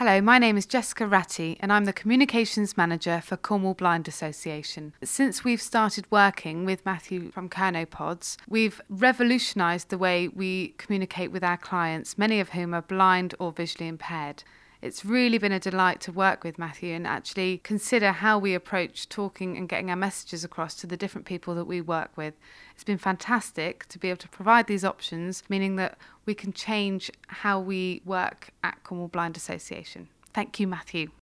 Hello, my name is Jessica Ratty and I'm the Communications Manager for Cornwall Blind Association. Since we've started working with Matthew from Kernopods, we've revolutionised the way we communicate with our clients, many of whom are blind or visually impaired. It's really been a delight to work with Matthew and actually consider how we approach talking and getting our messages across to the different people that we work with. It's been fantastic to be able to provide these options, meaning that we can change how we work at Cornwall Blind Association. Thank you, Matthew.